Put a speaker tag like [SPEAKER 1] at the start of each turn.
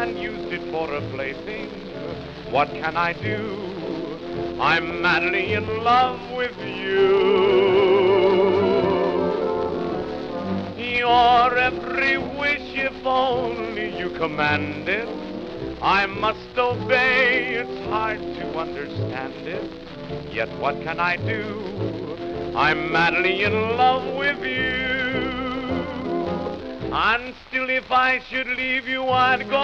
[SPEAKER 1] and used it for a plaything. What can I do? I'm madly in love with you. Your every wish, if only you command it, I must obey. It's hard to understand it, yet what can I do? I'm madly in love with you. And still, if I should leave you, I'd go